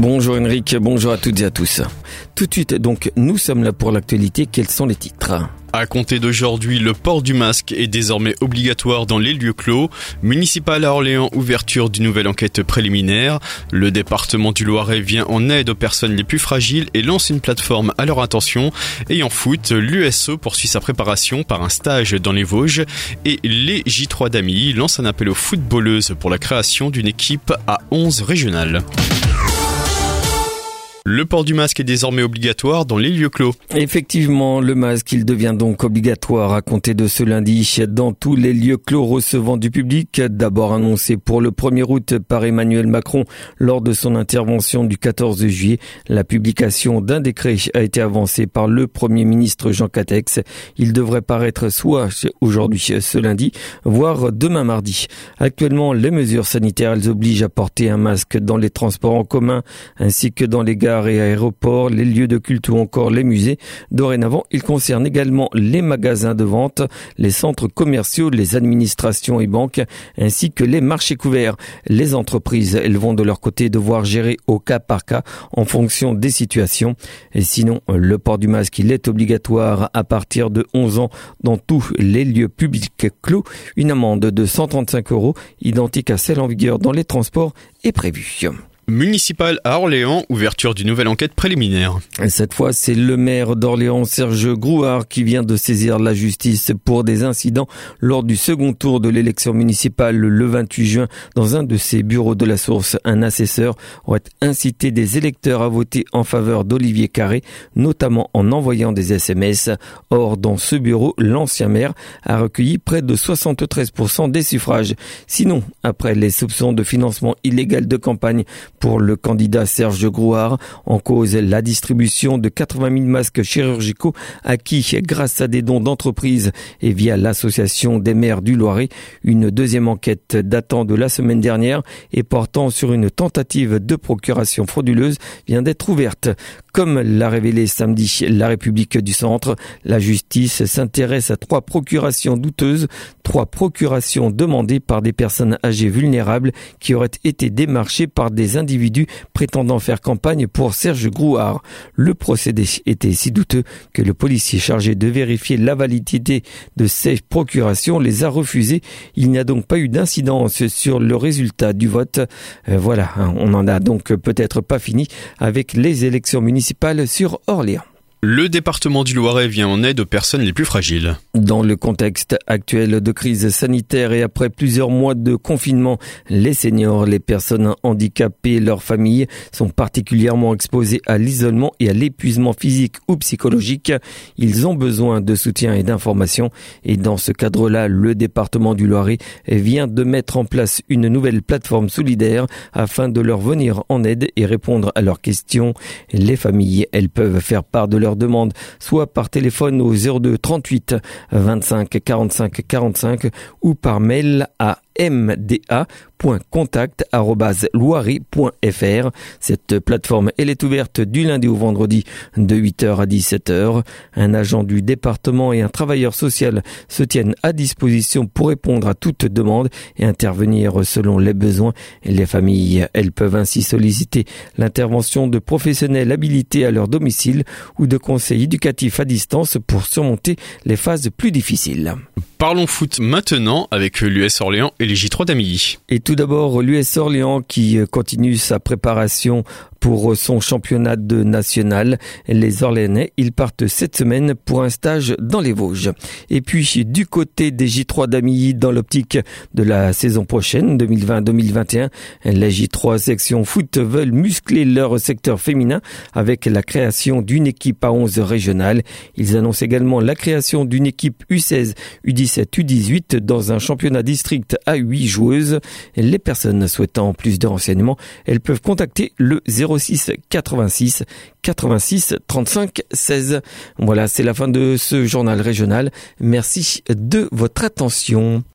Bonjour Henrik, bonjour à toutes et à tous. Tout de suite, donc, nous sommes là pour l'actualité. Quels sont les titres ? À compter d'aujourd'hui, le port du masque est désormais obligatoire dans les lieux clos. Municipal à Orléans, ouverture d'une nouvelle enquête préliminaire. Le département du Loiret vient en aide aux personnes les plus fragiles et lance une plateforme à leur intention. Et en foot, l'USO poursuit sa préparation par un stage dans les Vosges. Et les J3 d'Amilly lancent un appel aux footballeuses pour la création d'une équipe à 11 régionales. Le port du masque est désormais obligatoire dans les lieux clos. Effectivement, le masque, il devient donc obligatoire à compter de ce lundi dans tous les lieux clos recevant du public. D'abord annoncé pour le 1er août par Emmanuel Macron lors de son intervention du 14 juillet. La publication d'un décret a été avancée par le Premier ministre Jean Castex. Il devrait paraître soit aujourd'hui, ce lundi, voire demain mardi. Actuellement, les mesures sanitaires, elles obligent à porter un masque dans les transports en commun ainsi que dans les gares et aéroports, les lieux de culte ou encore les musées. Dorénavant, il concerne également les magasins de vente, les centres commerciaux, les administrations et banques, ainsi que les marchés couverts. Les entreprises, elles vont de leur côté devoir gérer au cas par cas en fonction des situations. Et sinon, le port du masque, il est obligatoire à partir de 11 ans dans tous les lieux publics clos. Une amende de 135 €, identique à celle en vigueur dans les transports, est prévue. Municipal à Orléans, ouverture d'une nouvelle enquête préliminaire. Cette fois, c'est le maire d'Orléans, Serge Grouard, qui vient de saisir la justice pour des incidents lors du second tour de l'élection municipale le 28 juin. Dans un de ses bureaux de la Source, un assesseur aurait incité des électeurs à voter en faveur d'Olivier Carré, notamment en envoyant des SMS. Or, dans ce bureau, l'ancien maire a recueilli près de 73% des suffrages. Sinon, après les soupçons de financement illégal de campagne pour le candidat Serge Grouard, en cause la distribution de 80 000 masques chirurgicaux acquis grâce à des dons d'entreprises et via l'association des maires du Loiret. Une deuxième enquête datant de la semaine dernière et portant sur une tentative de procuration frauduleuse vient d'être ouverte. Comme l'a révélé samedi La République du Centre, la justice s'intéresse à 3 procurations douteuses, 3 procurations demandées par des personnes âgées vulnérables qui auraient été démarchées par des individus prétendant faire campagne pour Serge Grouard. Le procédé était si douteux que le policier chargé de vérifier la validité de ces procurations les a refusées. Il n'y a donc pas eu d'incidence sur le résultat du vote. Voilà, on n'en a donc peut-être pas fini avec les élections municipales sur Orléans. Le département du Loiret vient en aide aux personnes les plus fragiles. Dans le contexte actuel de crise sanitaire et après plusieurs mois de confinement, les seniors, les personnes handicapées et leurs familles sont particulièrement exposés à l'isolement et à l'épuisement physique ou psychologique. Ils ont besoin de soutien et d'informations. Et dans ce cadre-là, le département du Loiret vient de mettre en place une nouvelle plateforme solidaire afin de leur venir en aide et répondre à leurs questions. Les familles, elles peuvent faire part de leurs demandes, soit par téléphone au 02 38 25 45 45 ou par mail à mda.contact@loiret.fr. Cette plateforme, elle est ouverte du lundi au vendredi de 8h à 17h. Un agent du département et un travailleur social se tiennent à disposition pour répondre à toute demande et intervenir selon les besoins. Les familles, elles peuvent ainsi solliciter l'intervention de professionnels habilités à leur domicile ou de conseils éducatifs à distance pour surmonter les phases plus difficiles. Parlons foot maintenant avec l'US Orléans et les J3 d'Amilly. Et tout d'abord, l'US Orléans qui continue sa préparation pour son championnat de national. Les Orléanais, ils partent cette semaine pour un stage dans les Vosges. Et puis, du côté des J3 d'Amilly, dans l'optique de la saison prochaine, 2020-2021, les J3 section foot veulent muscler leur secteur féminin avec la création d'une équipe à 11 régionales. Ils annoncent également la création d'une équipe U16, U17, U18 dans un championnat district à 8 joueuses. Les personnes souhaitant plus de renseignements, elles peuvent contacter le 06 86 86 35 16. Voilà, c'est la fin de ce journal régional. Merci de votre attention.